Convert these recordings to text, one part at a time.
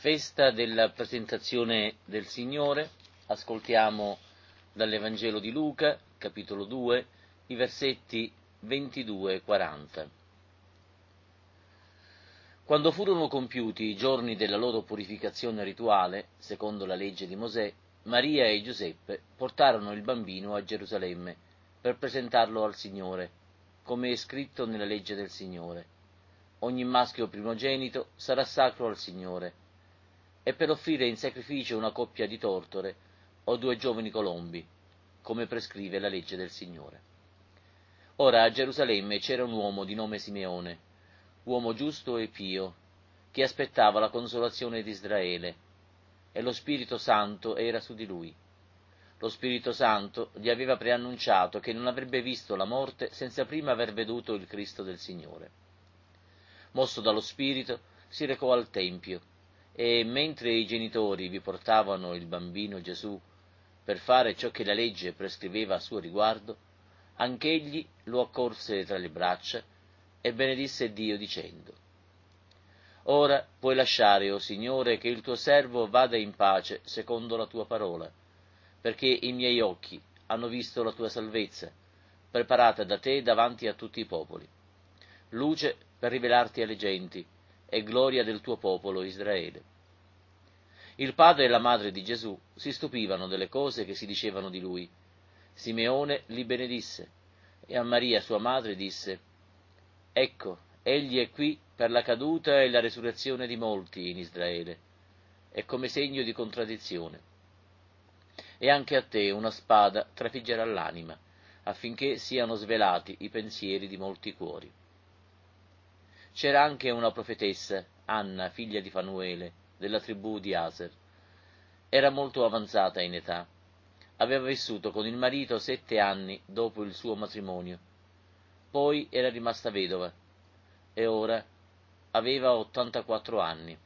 Festa della presentazione del Signore. Ascoltiamo dall'Evangelo di Luca, capitolo 2, i versetti 22 e 40. Quando furono compiuti i giorni della loro purificazione rituale, secondo la legge di Mosè, Maria e Giuseppe portarono il bambino a Gerusalemme per presentarlo al Signore, come è scritto nella legge del Signore. Ogni maschio primogenito sarà sacro al Signore, e per offrire in sacrificio una coppia di tortore o 2 giovani colombi, come prescrive la legge del Signore. Ora a Gerusalemme c'era un uomo di nome Simeone, uomo giusto e pio, che aspettava la consolazione di Israele, e lo Spirito Santo era su di lui. Lo Spirito Santo gli aveva preannunciato che non avrebbe visto la morte senza prima aver veduto il Cristo del Signore. Mosso dallo Spirito, si recò al Tempio, e mentre i genitori vi portavano il bambino Gesù per fare ciò che la legge prescriveva a suo riguardo, anch'egli lo accorse tra le braccia e benedisse Dio dicendo: «Ora puoi lasciare, o Signore, che il tuo servo vada in pace secondo la tua parola, perché i miei occhi hanno visto la tua salvezza, preparata da te davanti a tutti i popoli, luce per rivelarti alle genti e gloria del tuo popolo Israele». Il padre e la madre di Gesù si stupivano delle cose che si dicevano di lui. Simeone li benedisse, e a Maria sua madre disse: «Ecco, egli è qui per la caduta e la resurrezione di molti in Israele, e come segno di contraddizione. E anche a te una spada trafiggerà l'anima, affinché siano svelati i pensieri di molti cuori». C'era anche una profetessa, Anna, figlia di Fanuele, della tribù di Aser. Era molto avanzata in età. Aveva vissuto con il marito 7 anni dopo il suo matrimonio. Poi era rimasta vedova, e ora aveva 84 anni.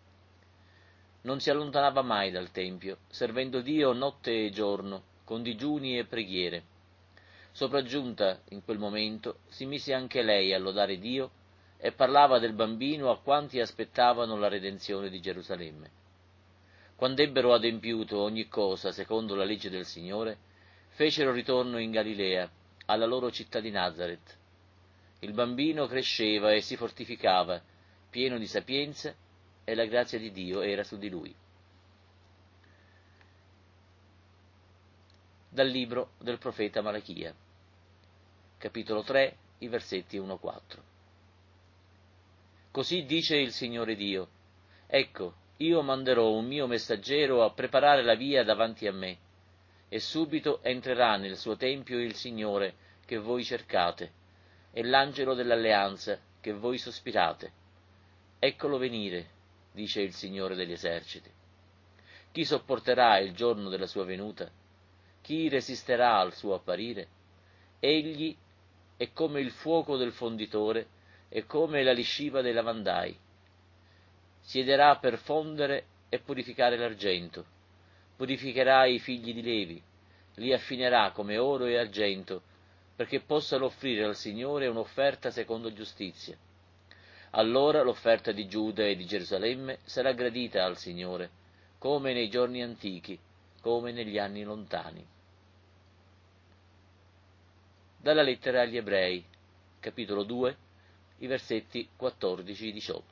Non si allontanava mai dal Tempio, servendo Dio notte e giorno, con digiuni e preghiere. Sopraggiunta in quel momento, si mise anche lei a lodare Dio e parlava del bambino a quanti aspettavano la redenzione di Gerusalemme. Quando ebbero adempiuto ogni cosa secondo la legge del Signore, fecero ritorno in Galilea, alla loro città di Nazaret. Il bambino cresceva e si fortificava, pieno di sapienza, e la grazia di Dio era su di lui. Dal libro del profeta Malachia, capitolo 3, i versetti 1-4. Così dice il Signore Dio: «Ecco, io manderò un mio messaggero a preparare la via davanti a me, e subito entrerà nel suo tempio il Signore che voi cercate, e l'angelo dell'alleanza che voi sospirate. Eccolo venire, dice il Signore degli eserciti. Chi sopporterà il giorno della sua venuta? Chi resisterà al suo apparire? Egli è come il fuoco del fonditore e come la lisciva dei lavandai. Siederà per fondere e purificare l'argento, purificherà i figli di Levi, li affinerà come oro e argento, perché possano offrire al Signore un'offerta secondo giustizia. Allora l'offerta di Giuda e di Gerusalemme sarà gradita al Signore, come nei giorni antichi, come negli anni lontani». Dalla lettera agli Ebrei, capitolo 2, i versetti 14-18.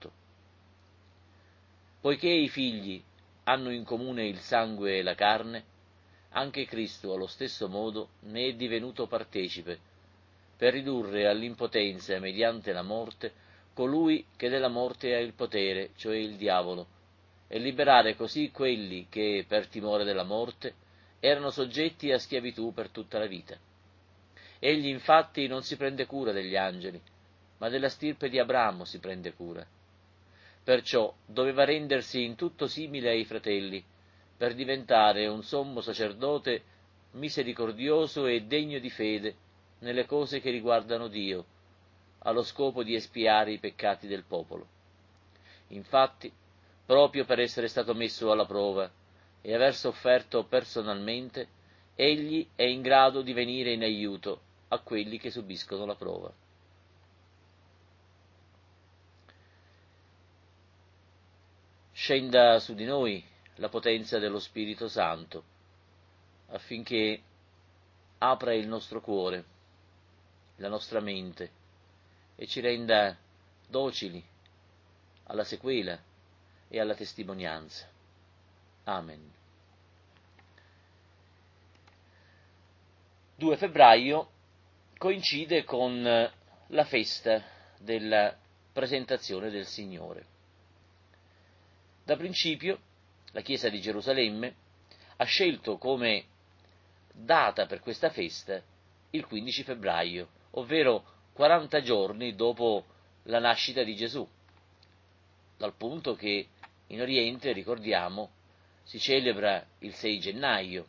Poiché i figli hanno in comune il sangue e la carne, anche Cristo allo stesso modo ne è divenuto partecipe, per ridurre all'impotenza mediante la morte colui che della morte ha il potere, cioè il diavolo, e liberare così quelli che, per timore della morte, erano soggetti a schiavitù per tutta la vita. Egli infatti non si prende cura degli angeli, ma della stirpe di Abramo si prende cura. Perciò doveva rendersi in tutto simile ai fratelli, per diventare un sommo sacerdote misericordioso e degno di fede nelle cose che riguardano Dio, allo scopo di espiare i peccati del popolo. Infatti, proprio per essere stato messo alla prova e aver sofferto personalmente, egli è in grado di venire in aiuto a quelli che subiscono la prova. scenda su di noi la potenza dello Spirito Santo, affinché apra il nostro cuore, la nostra mente, e ci renda docili alla sequela e alla testimonianza. Amen. 2 febbraio coincide con la festa della presentazione del Signore. Da principio la Chiesa di Gerusalemme ha scelto come data per questa festa il 15 febbraio, ovvero 40 giorni dopo la nascita di Gesù, dal punto che in Oriente, ricordiamo, si celebra il 6 gennaio.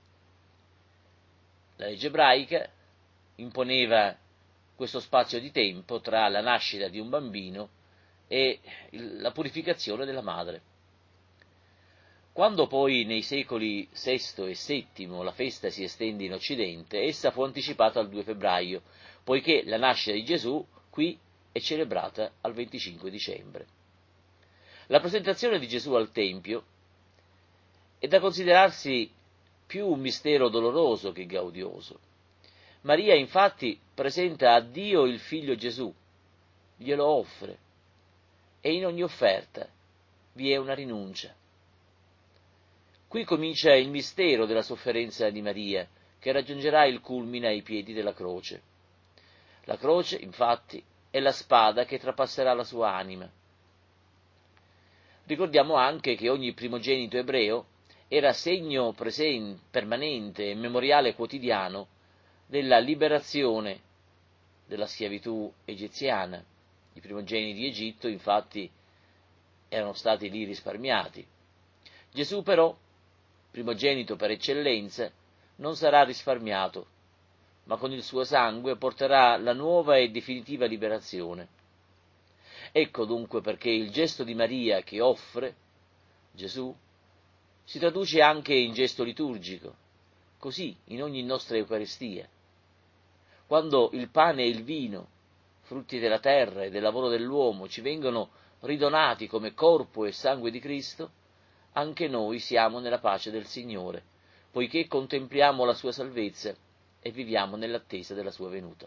La legge ebraica imponeva questo spazio di tempo tra la nascita di un bambino e la purificazione della madre. Quando poi nei secoli VI e VII la festa si estende in Occidente, essa fu anticipata al 2 febbraio, poiché la nascita di Gesù qui è celebrata al 25 dicembre. La presentazione di Gesù al Tempio è da considerarsi più un mistero doloroso che gaudioso. Maria infatti presenta a Dio il figlio Gesù, glielo offre, e in ogni offerta vi è una rinuncia. Qui comincia il mistero della sofferenza di Maria, che raggiungerà il culmine ai piedi della croce. La croce, infatti, è la spada che trapasserà la sua anima. Ricordiamo anche che ogni primogenito ebreo era segno permanente e memoriale quotidiano della liberazione della schiavitù egiziana. I primogeniti di Egitto, infatti, erano stati lì risparmiati. Gesù, però, primogenito per eccellenza, non sarà risparmiato, ma con il suo sangue porterà la nuova e definitiva liberazione. Ecco dunque perché il gesto di Maria che offre Gesù si traduce anche in gesto liturgico, così in ogni nostra Eucaristia. Quando il pane e il vino, frutti della terra e del lavoro dell'uomo, ci vengono ridonati come corpo e sangue di Cristo, anche noi siamo nella pace del Signore, poiché contempliamo la sua salvezza e viviamo nell'attesa della sua venuta.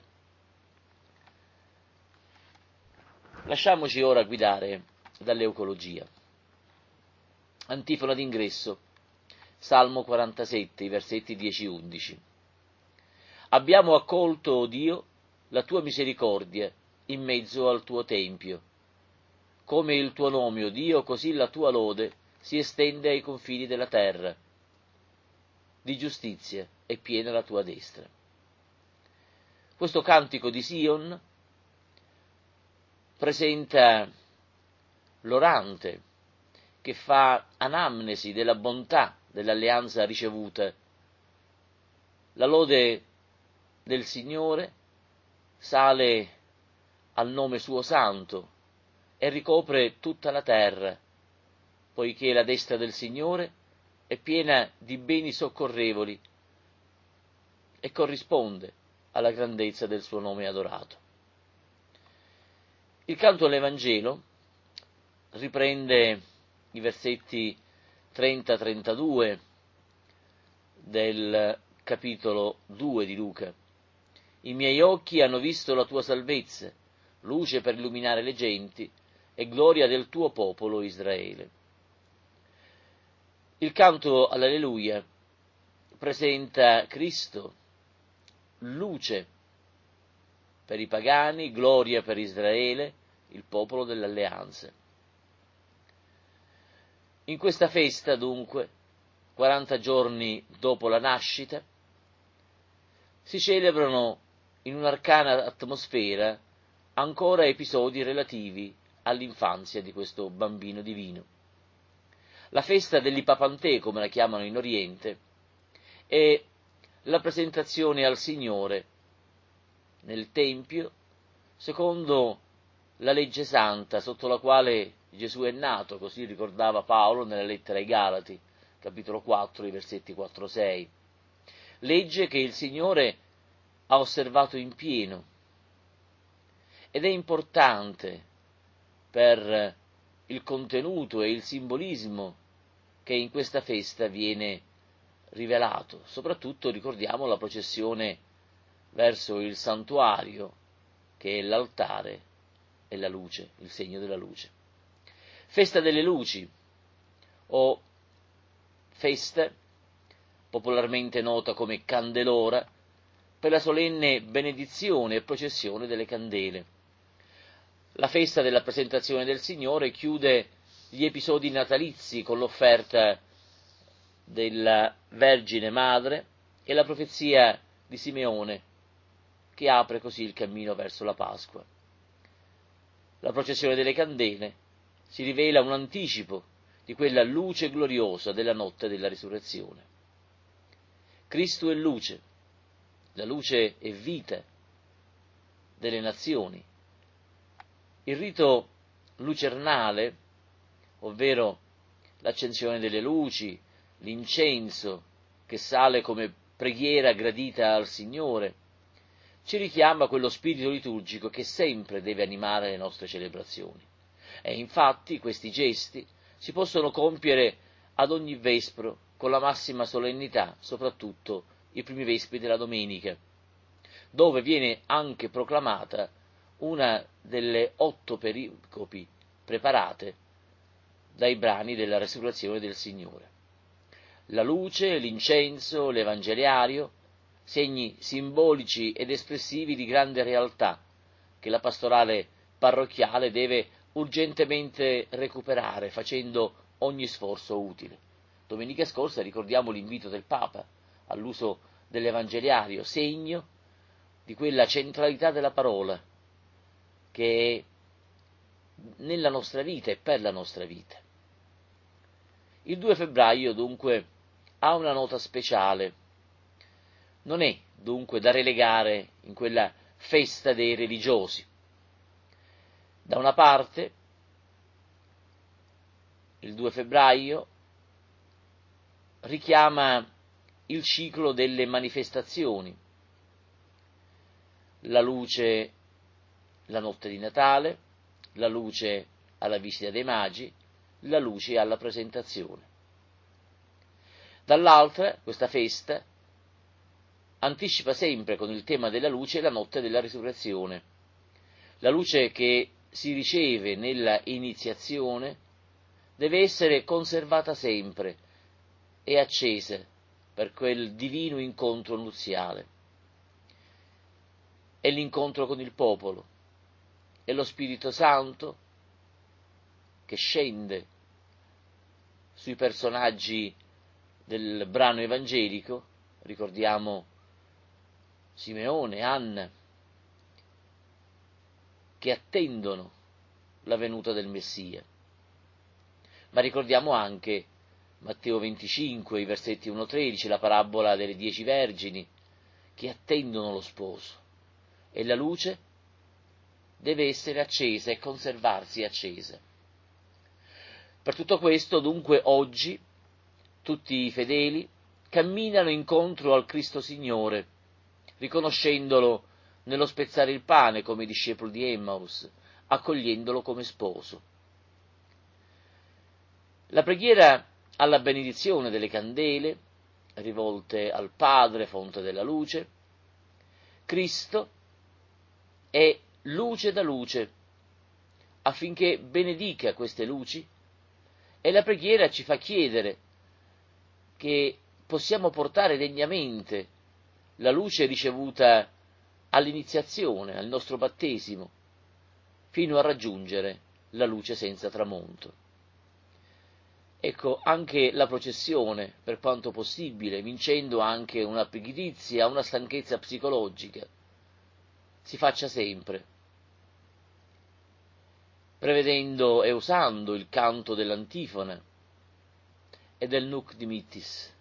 Lasciamoci ora guidare dall'Eucologia. Antifona d'ingresso, Salmo 47, i versetti 10-11. Abbiamo accolto, o Dio, la tua misericordia in mezzo al tuo tempio. Come il tuo nome, o Dio, così la tua lode si estende ai confini della terra. Di giustizia è piena la tua destra. Questo cantico di Sion presenta l'orante che fa anamnesi della bontà dell'alleanza ricevuta. La lode del Signore sale al nome suo santo e ricopre tutta la terra, poiché la destra del Signore è piena di beni soccorrevoli e corrisponde alla grandezza del suo nome adorato. Il canto all'Evangelo riprende i versetti 30-32 del capitolo 2 di Luca. I miei occhi hanno visto la tua salvezza, luce per illuminare le genti e gloria del tuo popolo Israele. Il canto all'Alleluia presenta Cristo, luce per i pagani, gloria per Israele, il popolo dell'alleanza. In questa festa, dunque, 40 giorni dopo la nascita, si celebrano in un'arcana atmosfera ancora episodi relativi all'infanzia di questo bambino divino. La festa dell'Ipapantè, come la chiamano in Oriente, è la presentazione al Signore nel Tempio, secondo la legge santa sotto la quale Gesù è nato, così ricordava Paolo nella lettera ai Galati, capitolo 4, i versetti 4-6. Legge che il Signore ha osservato in pieno ed è importante per il contenuto e il simbolismo che in questa festa viene rivelato. Soprattutto ricordiamo la processione verso il santuario, che è l'altare e la luce, il segno della luce. Festa delle luci, o festa, popolarmente nota come Candelora, per la solenne benedizione e processione delle candele. La festa della presentazione del Signore chiude gli episodi natalizi con l'offerta della Vergine Madre e la profezia di Simeone, che apre così il cammino verso la Pasqua. La processione delle candele si rivela un anticipo di quella luce gloriosa della notte della risurrezione. Cristo è luce, la luce è vita delle nazioni. Il rito lucernale, ovvero l'accensione delle luci, l'incenso che sale come preghiera gradita al Signore, ci richiama quello spirito liturgico che sempre deve animare le nostre celebrazioni. E infatti questi gesti si possono compiere ad ogni vespro con la massima solennità, soprattutto i primi vespri della domenica, dove viene anche proclamata una delle 8 pericopi preparate dai brani della resurrezione del Signore. La luce, l'incenso, l'evangeliario, segni simbolici ed espressivi di grande realtà che la pastorale parrocchiale deve urgentemente recuperare, facendo ogni sforzo utile. Domenica scorsa ricordiamo l'invito del Papa all'uso dell'evangeliario, segno di quella centralità della parola che è nella nostra vita e per la nostra vita. Il 2 febbraio dunque ha una nota speciale. Non è dunque da relegare in quella festa dei religiosi. Da una parte, il 2 febbraio richiama il ciclo delle manifestazioni, la luce la notte di Natale, la luce alla visita dei magi, la luce alla presentazione. Dall'altra, questa festa anticipa sempre con il tema della luce la notte della risurrezione. La luce che si riceve nella iniziazione deve essere conservata sempre e accesa per quel divino incontro nuziale. È l'incontro con il popolo, è lo Spirito Santo che scende sui personaggi del brano evangelico, ricordiamo Simeone, Anna, che attendono la venuta del Messia. Ma ricordiamo anche Matteo 25, i versetti 1-13, la parabola delle 10 vergini, che attendono lo sposo. E la luce deve essere accesa e conservarsi accesa. Per tutto questo, dunque, oggi tutti i fedeli camminano incontro al Cristo Signore, riconoscendolo nello spezzare il pane come i discepoli di Emmaus, accogliendolo come sposo. La preghiera alla benedizione delle candele, rivolte al Padre, fonte della luce, Cristo è luce da luce, affinché benedica queste luci, e la preghiera ci fa chiedere che possiamo portare degnamente la luce ricevuta all'iniziazione, al nostro battesimo, fino a raggiungere la luce senza tramonto. Ecco, anche la processione, per quanto possibile, vincendo anche una pigrizia, una stanchezza psicologica, si faccia sempre, prevedendo e usando il canto dell'antifona e del Nunc Dimittis.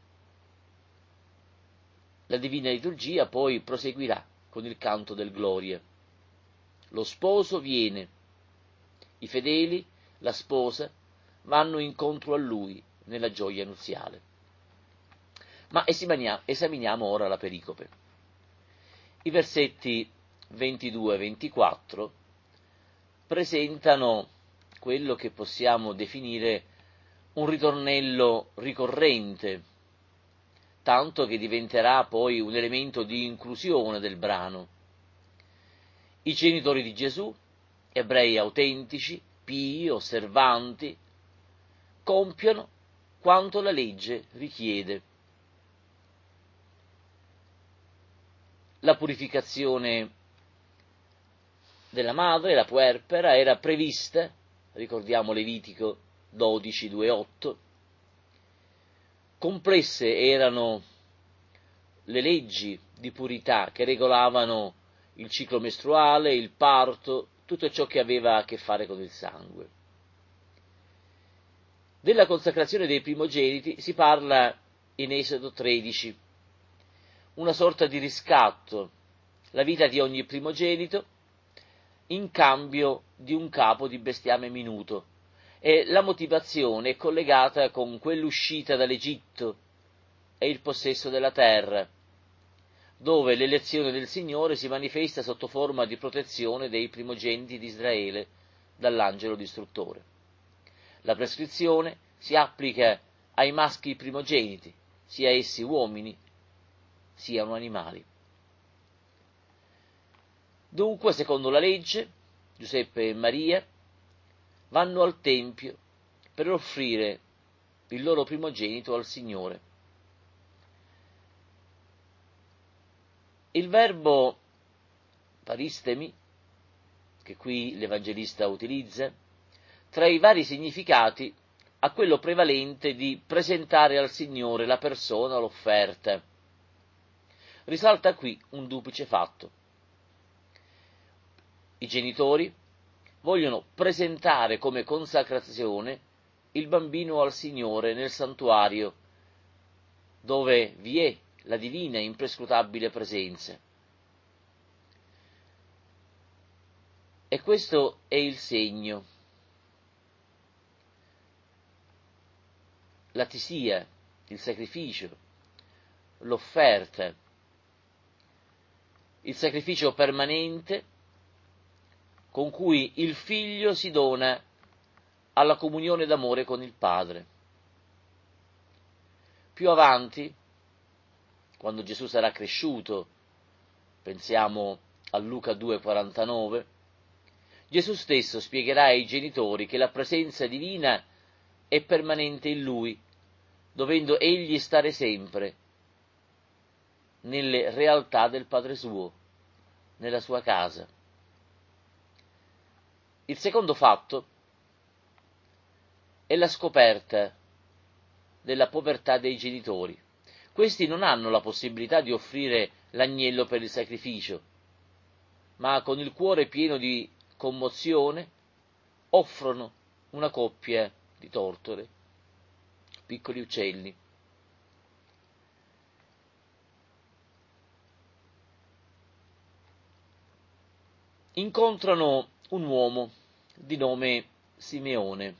La Divina Liturgia poi proseguirà con il canto del Gloria. Lo sposo viene, i fedeli, la sposa, vanno incontro a lui nella gioia nuziale. Ma esaminiamo ora la pericope. I versetti 22 e 24 presentano quello che possiamo definire un ritornello ricorrente, tanto che diventerà poi un elemento di inclusione del brano. I genitori di Gesù, ebrei autentici, pii, osservanti, compiono quanto la legge richiede. La purificazione della madre, la puerpera, era prevista, ricordiamo Levitico 12, 2, 8. Complesse erano le leggi di purità che regolavano il ciclo mestruale, il parto, tutto ciò che aveva a che fare con il sangue. Della consacrazione dei primogeniti si parla in Esodo 13, una sorta di riscatto, la vita di ogni primogenito in cambio di un capo di bestiame minuto, e la motivazione è collegata con quell'uscita dall'Egitto e il possesso della terra, dove l'elezione del Signore si manifesta sotto forma di protezione dei primogeniti di Israele dall'angelo distruttore. La prescrizione si applica ai maschi primogeniti, sia essi uomini, siano animali. Dunque, secondo la legge, Giuseppe e Maria vanno al Tempio per offrire il loro primogenito al Signore. Il verbo paristemi, che qui l'Evangelista utilizza, tra i vari significati ha quello prevalente di presentare al Signore la persona, l'offerta. Risalta qui un duplice fatto. I genitori vogliono presentare come consacrazione il bambino al Signore nel santuario, dove vi è la divina e imprescrutabile presenza. E questo è il segno, la tisia, il sacrificio, l'offerta, il sacrificio permanente con cui il figlio si dona alla comunione d'amore con il padre. Più avanti, quando Gesù sarà cresciuto, pensiamo a Luca 2,49, Gesù stesso spiegherà ai genitori che la presenza divina è permanente in lui, dovendo egli stare sempre nelle realtà del Padre suo, nella sua casa. Il secondo fatto è la scoperta della povertà dei genitori. Questi non hanno la possibilità di offrire l'agnello per il sacrificio, ma con il cuore pieno di commozione offrono una coppia di tortore, piccoli uccelli. Incontrano un uomo di nome Simeone.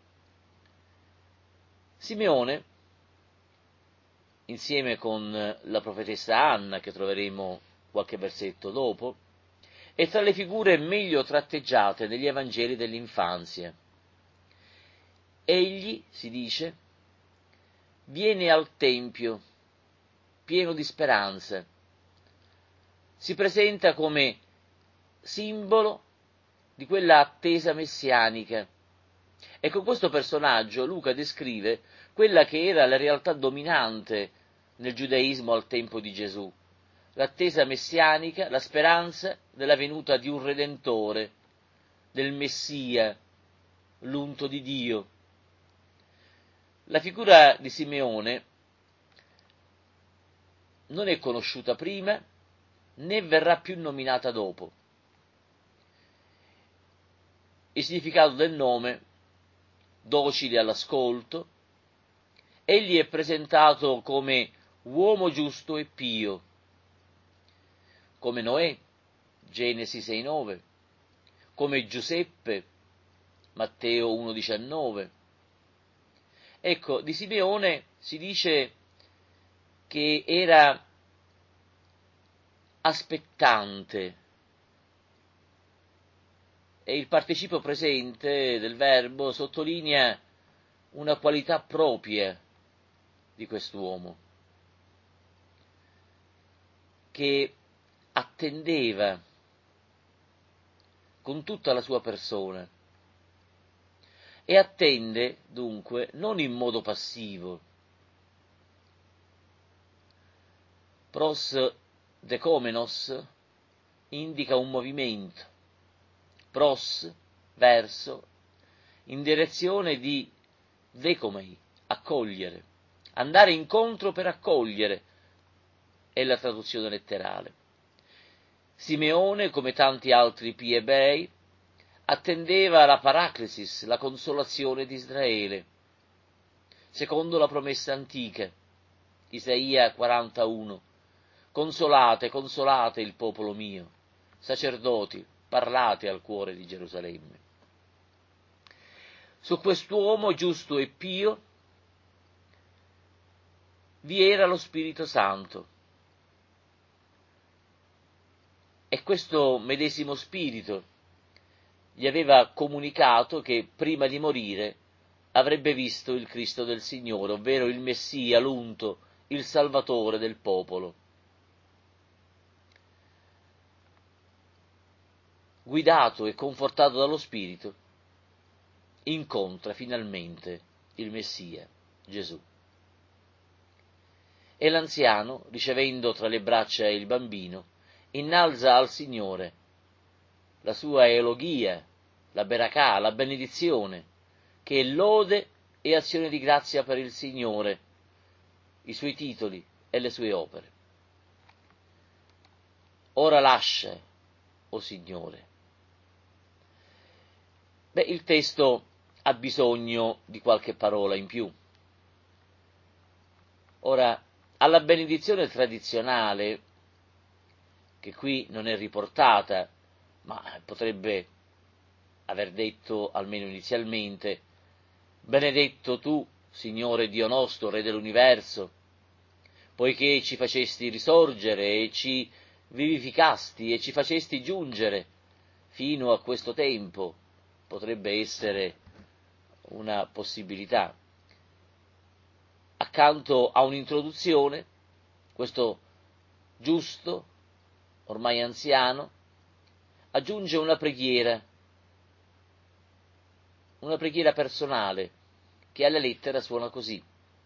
Simeone, insieme con la profetessa Anna, che troveremo qualche versetto dopo, è tra le figure meglio tratteggiate negli Evangeli dell'infanzia. Egli, si dice, viene al Tempio pieno di speranza, si presenta come simbolo di quella attesa messianica. E con questo personaggio Luca descrive quella che era la realtà dominante nel giudaismo al tempo di Gesù, l'attesa messianica, la speranza della venuta di un Redentore, del Messia, l'unto di Dio. La figura di Simeone non è conosciuta prima, né verrà più nominata dopo. Il significato del nome, docile all'ascolto, egli è presentato come uomo giusto e pio, come Noè, Genesi 6,9, come Giuseppe, Matteo 1,19. Ecco, di Simeone si dice che era aspettante, e il participio presente del verbo sottolinea una qualità propria di quest'uomo, che attendeva con tutta la sua persona, e attende dunque non in modo passivo. Pros decomenos indica un movimento, pros, verso, in direzione di decomei, accogliere, andare incontro per accogliere, è la traduzione letterale. Simeone, come tanti altri piebei, attendeva la paraclesis, la consolazione di Israele, secondo la promessa antica, Isaia 41, consolate, consolate il popolo mio, sacerdoti, parlate al cuore di Gerusalemme. Su quest'uomo giusto e pio vi era lo Spirito Santo, e questo medesimo Spirito gli aveva comunicato che prima di morire avrebbe visto il Cristo del Signore, ovvero il Messia, l'unto, il Salvatore del popolo. Guidato e confortato dallo Spirito, incontra finalmente il Messia, Gesù. E l'anziano, ricevendo tra le braccia il bambino, innalza al Signore la sua elogia, la berakà, la benedizione, che è lode e azione di grazia per il Signore, i suoi titoli e le sue opere. Ora lascia, o Signore. Il testo ha bisogno di qualche parola in più. Ora, alla benedizione tradizionale, che qui non è riportata, ma potrebbe aver detto, almeno inizialmente, benedetto tu, Signore Dio nostro, Re dell'universo, poiché ci facesti risorgere e ci vivificasti e ci facesti giungere fino a questo tempo, potrebbe essere una possibilità. Accanto a un'introduzione, questo giusto, ormai anziano, aggiunge una preghiera personale, che alla lettera suona così.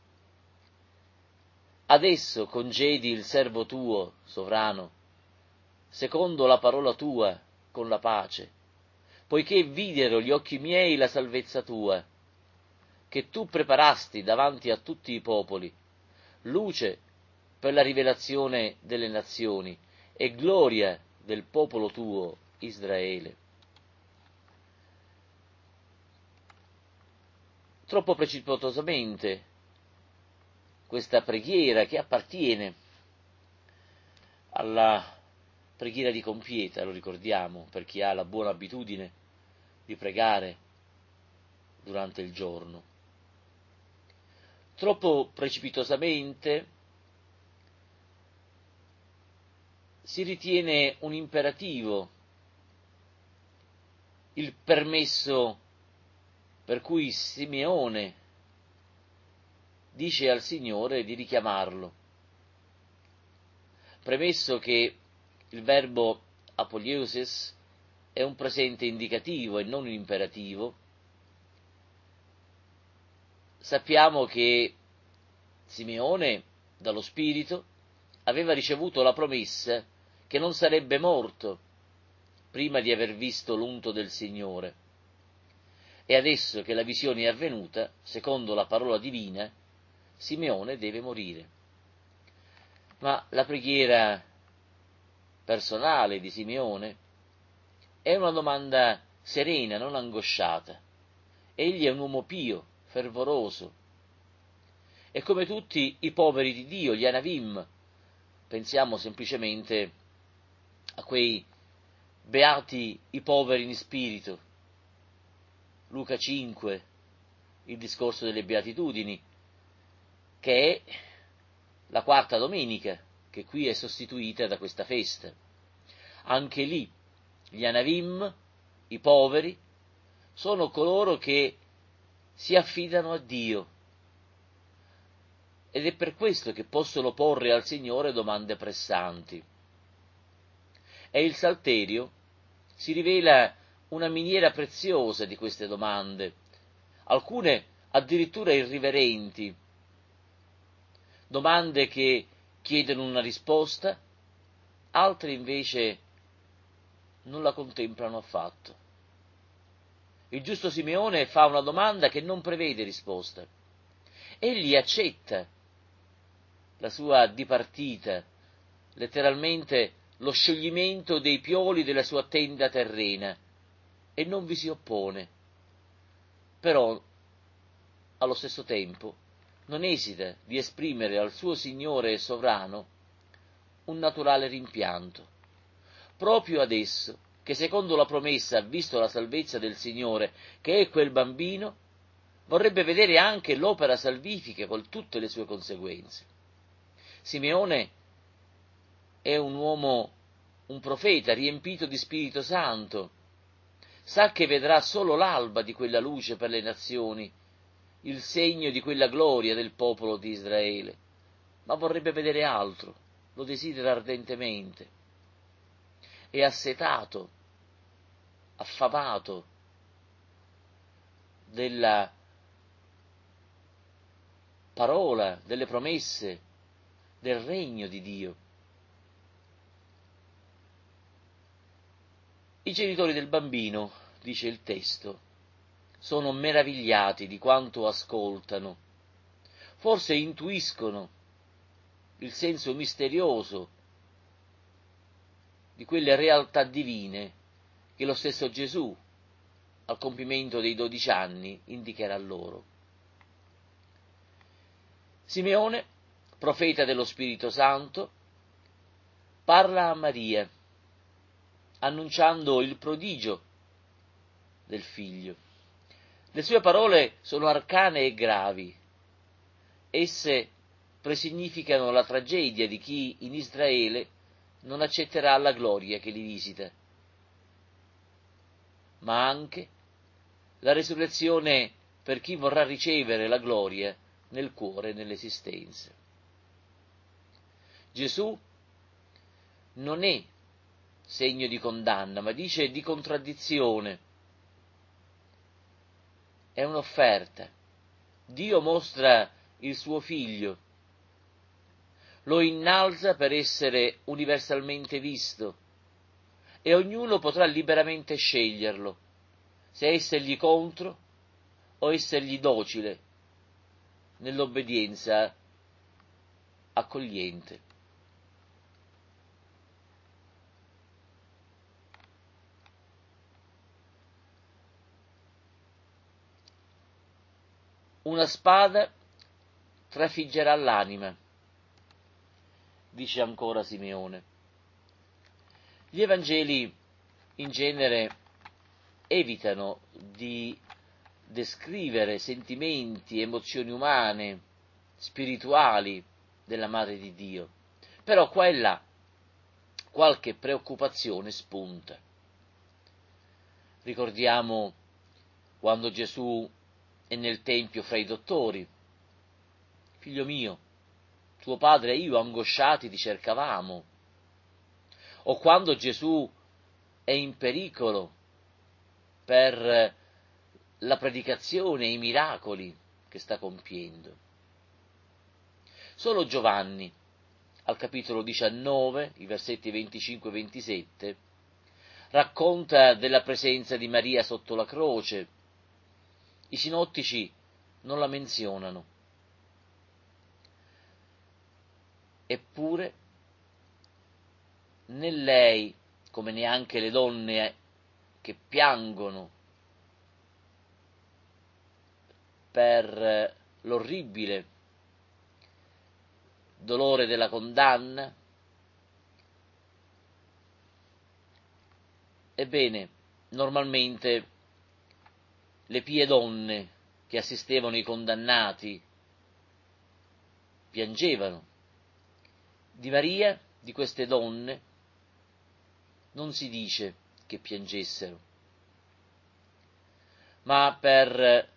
Adesso congedi il servo tuo, sovrano, secondo la parola tua, con la pace, poiché videro gli occhi miei la salvezza tua, che tu preparasti davanti a tutti i popoli, luce per la rivelazione delle nazioni e gloria del popolo tuo, Israele. Troppo precipitosamente questa preghiera, che appartiene alla preghiera di compieta, lo ricordiamo, per chi ha la buona abitudine di pregare durante il giorno. Troppo precipitosamente si ritiene un imperativo il permesso per cui Simeone dice al Signore di richiamarlo. Premesso che il verbo apoiousis è un presente indicativo e non un imperativo, sappiamo che Simeone, dallo Spirito, aveva ricevuto la promessa che non sarebbe morto prima di aver visto l'unto del Signore. E adesso che la visione è avvenuta, secondo la parola divina, Simeone deve morire. Ma la preghiera personale di Simeone è una domanda serena, non angosciata. Egli è un uomo pio, fervoroso, e come tutti i poveri di Dio, gli Anavim, pensiamo semplicemente a quei beati i poveri in spirito, Luca 5, il discorso delle beatitudini, che è la quarta domenica, che qui è sostituita da questa festa. Anche lì gli Anavim i poveri, sono coloro che si affidano a Dio, ed è per questo che possono porre al Signore domande pressanti. E il Salterio si rivela una miniera preziosa di queste domande, alcune addirittura irriverenti, domande che chiedono una risposta, altre invece non la contemplano affatto. Il giusto Simeone fa una domanda che non prevede risposta. Egli accetta la sua dipartita, letteralmente lo scioglimento dei pioli della sua tenda terrena, e non vi si oppone. Però, allo stesso tempo, non esita di esprimere al suo Signore e Sovrano un naturale rimpianto, proprio adesso che secondo la promessa ha visto la salvezza del Signore, che è quel bambino, vorrebbe vedere anche l'opera salvifica con tutte le sue conseguenze. Simeone è un uomo, un profeta riempito di Spirito Santo, sa che vedrà solo l'alba di quella luce per le nazioni, il segno di quella gloria del popolo di Israele, ma vorrebbe vedere altro, lo desidera ardentemente, è assetato, affamato della parola, delle promesse, del regno di Dio. I genitori del bambino, dice il testo, sono meravigliati di quanto ascoltano, forse intuiscono il senso misterioso di quelle realtà divine che lo stesso Gesù, al compimento dei 12 anni, indicherà loro. Simeone, profeta dello Spirito Santo, parla a Maria, annunciando il prodigio del figlio. Le sue parole sono arcane e gravi. Esse presignificano la tragedia di chi in Israele non accetterà la gloria che li visita, ma anche la resurrezione per chi vorrà ricevere la gloria nel cuore e nell'esistenza. Gesù non è segno di condanna, ma dice di contraddizione. È un'offerta. Dio mostra il suo figlio, lo innalza per essere universalmente visto, e ognuno potrà liberamente sceglierlo, se essergli contro o essergli docile, nell'obbedienza accogliente. Una spada trafiggerà l'anima, dice ancora Simeone. Gli Evangeli in genere evitano di descrivere sentimenti, emozioni umane, spirituali della Madre di Dio, però qua e là qualche preoccupazione spunta. Ricordiamo quando Gesù è nel Tempio fra i dottori: figlio mio, tuo padre e io angosciati ti cercavamo. O quando Gesù è in pericolo per la predicazione e i miracoli che sta compiendo. Solo Giovanni, al capitolo 19, i versetti 25 e 27, racconta della presenza di Maria sotto la croce. I sinottici non la menzionano. Eppure, né lei, come neanche le donne che piangono per l'orribile dolore della condanna, ebbene, normalmente le pie donne che assistevano i condannati piangevano. Di Maria, di queste donne, non si dice che piangessero. ma per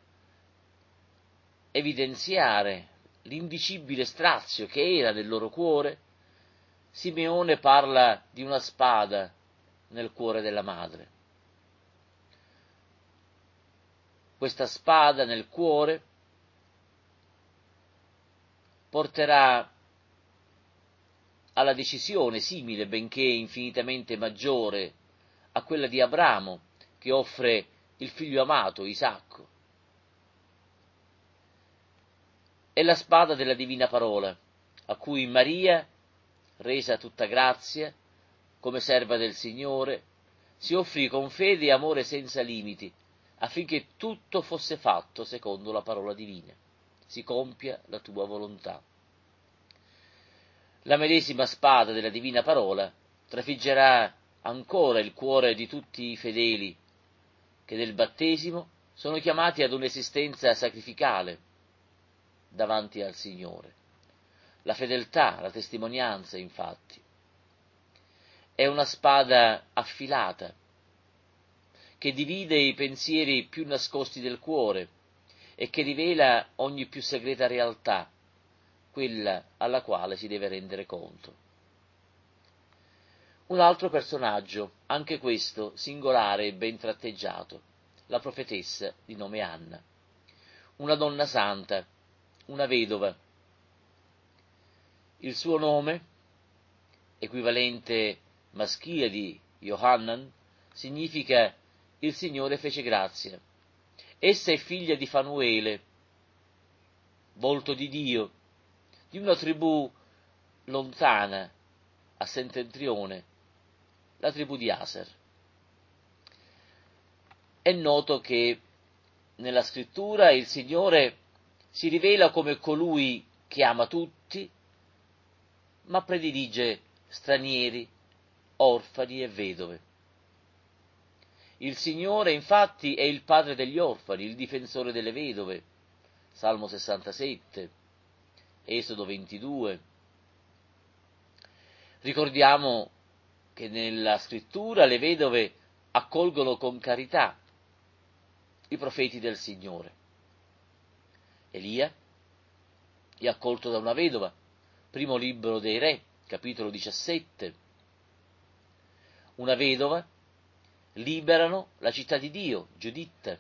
evidenziare l'indicibile strazio che era nel loro cuore, Simeone parla di una spada nel cuore della madre. Questa spada nel cuore porterà alla decisione simile, benché infinitamente maggiore, a quella di Abramo, che offre il figlio amato, Isacco. È la spada della divina parola, a cui Maria, resa tutta grazia, come serva del Signore, si offrì con fede e amore senza limiti, affinché tutto fosse fatto secondo la parola divina. Si compia la tua volontà. La medesima spada della divina parola trafiggerà ancora il cuore di tutti i fedeli che nel battesimo sono chiamati ad un'esistenza sacrificale davanti al Signore. La fedeltà, la testimonianza, infatti, è una spada affilata che divide i pensieri più nascosti del cuore e che rivela ogni più segreta realtà, quella alla quale si deve rendere conto. Un altro personaggio, anche questo singolare e ben tratteggiato, la profetessa di nome Anna, una donna santa, una vedova. Il suo nome, equivalente maschile di Johannan, significa il Signore fece grazia. Essa è figlia di Fanuele, volto di Dio, di una tribù lontana a settentrione, la tribù di Aser. È noto che nella scrittura il Signore si rivela come colui che ama tutti, ma predilige stranieri, orfani e vedove. Il Signore infatti è il padre degli orfani, il difensore delle vedove, Salmo 67, Esodo 22. Ricordiamo che nella scrittura le vedove accolgono con carità i profeti del Signore. Elia è accolto da una vedova, primo libro dei Re, capitolo 17. Una vedova liberano la città di Dio, Giuditta.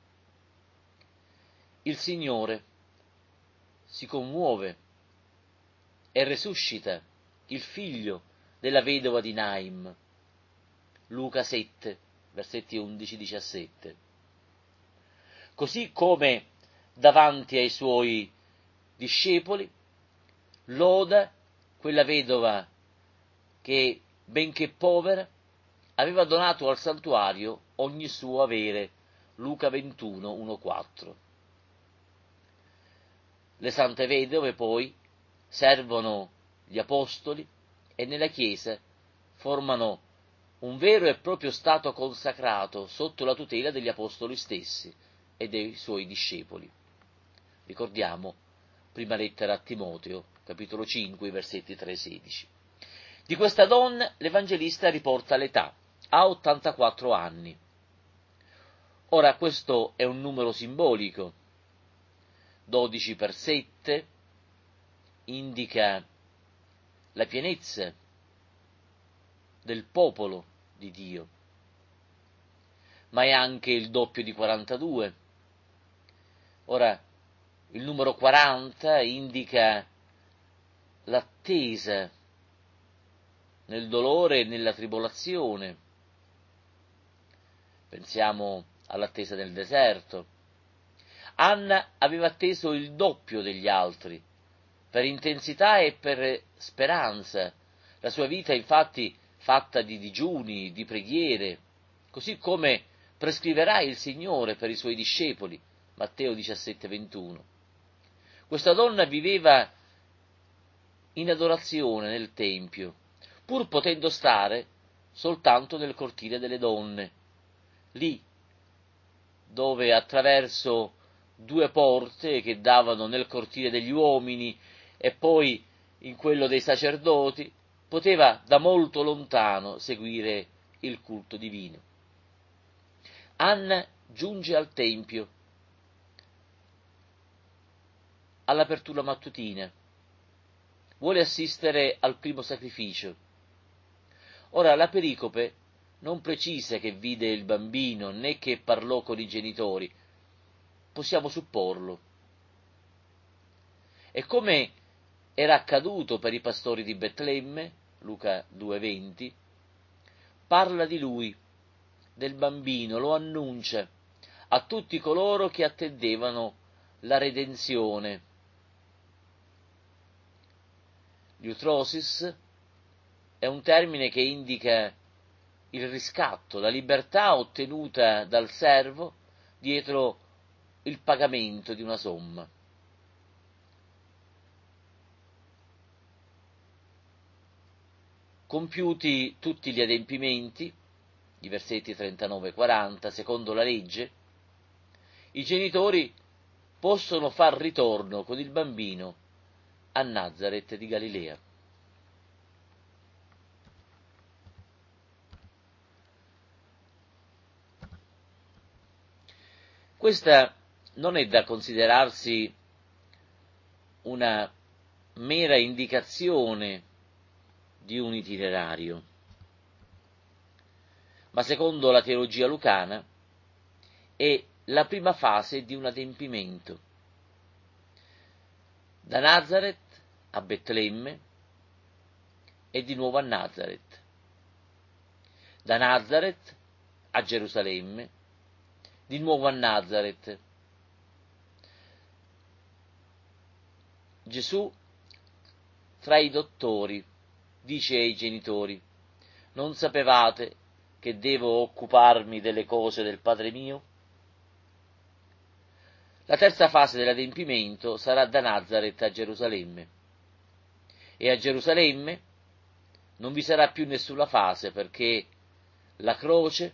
Il Signore si commuove e resuscita il figlio della vedova di Naim, Luca 7, versetti 11-17. Così come davanti ai suoi discepoli loda quella vedova che, benché povera, aveva donato al santuario ogni suo avere, Luca 21, 1-4. Le sante vedove poi servono gli apostoli e nella Chiesa formano un vero e proprio stato consacrato sotto la tutela degli apostoli stessi e dei suoi discepoli. Ricordiamo prima lettera a Timoteo, capitolo 5, versetti 3-16. Di questa donna l'Evangelista riporta l'età, ha 84 anni. Ora questo è un numero simbolico, 12 per 7 indica la pienezza del popolo di Dio, ma è anche il doppio di 42. Ora, il numero 40 indica l'attesa nel dolore e nella tribolazione. Pensiamo all'attesa nel deserto. Anna aveva atteso il doppio degli altri, per intensità e per speranza. La sua vita, infatti, fatta di digiuni, di preghiere, così come prescriverà il Signore per i suoi discepoli, Matteo 17:21. Questa donna viveva in adorazione nel Tempio, pur potendo stare soltanto nel cortile delle donne, lì dove attraverso 2 porte che davano nel cortile degli uomini e poi in quello dei sacerdoti, poteva da molto lontano seguire il culto divino. Anna giunge al Tempio, all'apertura mattutina, vuole assistere al primo sacrificio. Ora la pericope non precisa che vide il bambino né che parlò con i genitori, possiamo supporlo. E come era accaduto per i pastori di Betlemme, Luca 2,20, parla di lui, del bambino, lo annuncia a tutti coloro che attendevano la redenzione. Iutrosis è un termine che indica il riscatto, la libertà ottenuta dal servo dietro il pagamento di una somma. Compiuti tutti gli adempimenti, i versetti 39 e 40, secondo la legge, i genitori possono far ritorno con il bambino a Nazaret di Galilea. Questa non è da considerarsi una mera indicazione di un itinerario, ma secondo la teologia lucana è la prima fase di un adempimento. Da Nazaret a Betlemme e di nuovo a Nazaret, da Nazaret a Gerusalemme, di nuovo a Nazaret. Gesù, tra i dottori, dice ai genitori: non sapevate che devo occuparmi delle cose del Padre mio? La terza fase dell'adempimento sarà da Nazaret a Gerusalemme. E a Gerusalemme non vi sarà più nessuna fase, perché la croce,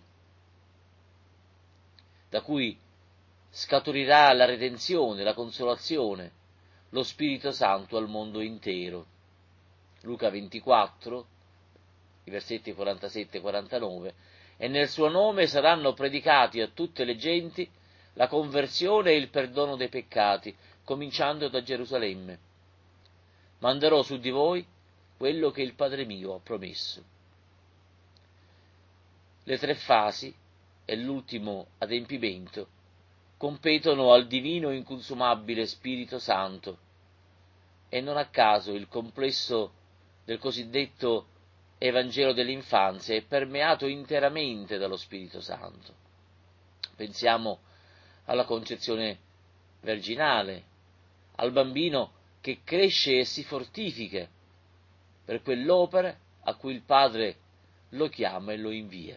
da cui scaturirà la redenzione, la consolazione, lo Spirito Santo al mondo intero. Luca 24, i versetti 47 e 49, e nel suo nome saranno predicati a tutte le genti la conversione e il perdono dei peccati, cominciando da Gerusalemme. Manderò su di voi quello che il Padre mio ha promesso. Le tre fasi e l'ultimo adempimento competono al divino e inconsumabile Spirito Santo, e non a caso il complesso del cosiddetto Evangelo dell'infanzia è permeato interamente dallo Spirito Santo. Pensiamo alla concezione virginale, al bambino che cresce e si fortifica per quell'opera a cui il Padre lo chiama e lo invia.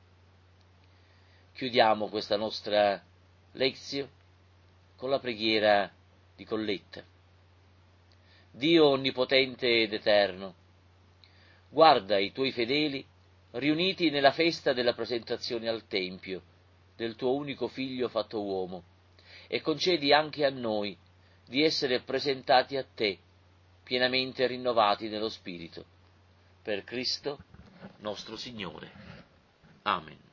Chiudiamo questa nostra lezione con la preghiera di Colletta. Dio onnipotente ed eterno, guarda i tuoi fedeli riuniti nella festa della presentazione al Tempio del tuo unico Figlio fatto uomo, e concedi anche a noi di essere presentati a te, pienamente rinnovati nello Spirito. Per Cristo nostro Signore. Amen.